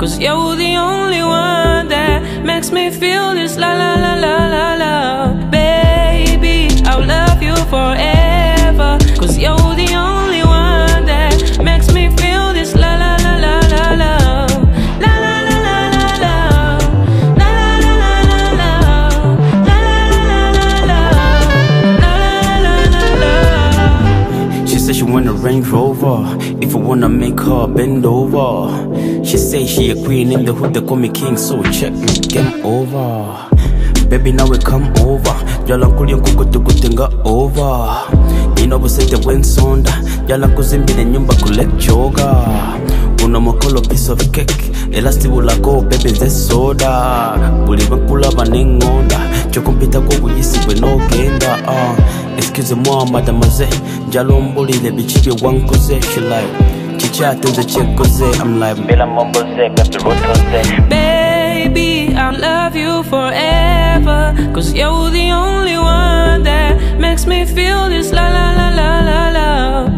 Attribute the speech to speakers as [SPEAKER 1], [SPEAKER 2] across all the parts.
[SPEAKER 1] 'cause you're the only one that makes me feel this la la la la la la. Baby, I'll love you forever, 'cause you're the only one that makes me feel this la la la la la la. La la la la la la. La la la la la la. La la la la la. La la la la la.
[SPEAKER 2] She said she want a Range Rover, if I wanna make her bend over. She say she a queen in the hood, they call me king, so check me, game over. Baby, now we come over. Jala nkuli nkukutukutenga over. Inobusete wensonda. Jala nkuzimbile nyumba kulechoga. Una mokolo piece of cake. Elastibula go baby ze soda. Buli bankula banengonda. Chokumpita kwa buyisi we no genda. Excuse-moi mademoiselle. Jalo mbulile bichibi wankoze. She like chichatenze chekoze. I'm like Bela momboze baby rotoze.
[SPEAKER 1] Baby, I'll love you forever, 'cause you're the only one that makes me feel this la la la la la la.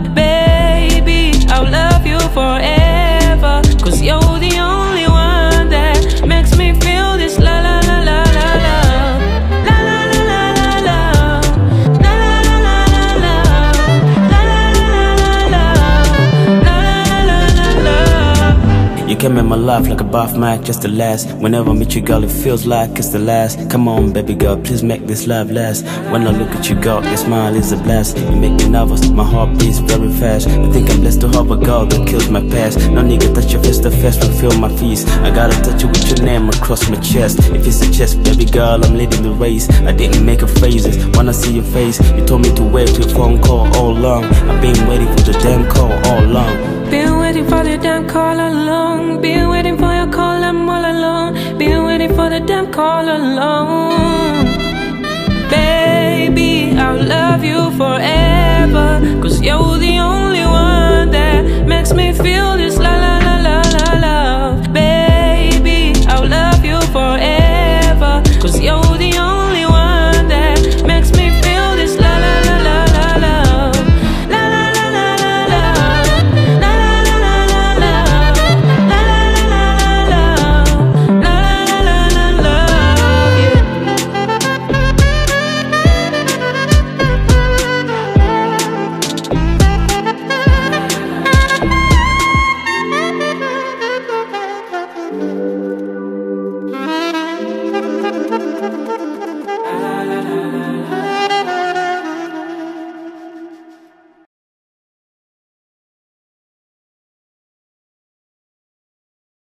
[SPEAKER 1] Baby, I'll love you forever, 'cause you're the only one that makes me feel this la la la la la la. La la la la la la. La la la la la la. La la la la la. La la la la.
[SPEAKER 2] You came in my life like a bath mat just to last. Whenever I meet you, girl, it feels like it's the last. Come on, baby girl, please make this love last. When I look at you, girl, your smile is a blast. You make me nervous, my heart beats very fast. I think I'm blessed to have a girl that kills my past. No nigga touch your face to face, fulfill my feast. I gotta touch you with your name across my chest. If it's a chest, baby girl, I'm leading the race. I didn't make a phases, when I see your face. You told me to wait to your phone call all along. I've been waiting for the damn call all along.
[SPEAKER 1] Been waiting for the damn call along. Been waiting for your call, I'm all alone. Been waiting for the damn call along. Baby, I'll love you forever, 'cause you're the only one that makes me feel this la la la la la la. Baby, I'll love you forever, 'cause you're the only one that makes me feel this la la la la la la. La la la la la la. La la la la la la. La la la la la la. La la la la la. Yeah.